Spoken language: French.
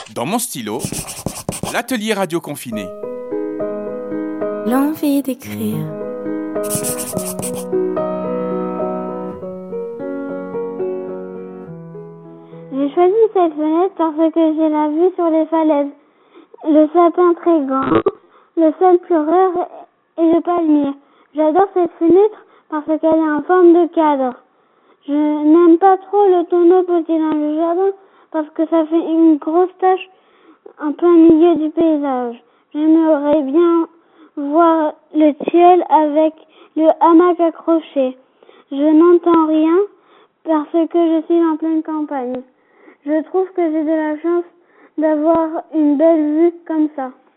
Dans mon stylo, l'atelier radio confiné. L'envie d'écrire. J'ai choisi cette fenêtre parce que j'ai la vue sur les falaises, le sapin très grand, le sol pleureur et le palmier. J'adore cette fenêtre parce qu'elle est en forme de cadre. Je n'aime pas trop le tonneau posé dans le jardin parce que ça fait une grosse tache en plein milieu du paysage. J'aimerais bien voir le ciel avec le hamac accroché. Je n'entends rien parce que je suis en pleine campagne. Je trouve que j'ai de la chance d'avoir une belle vue comme ça.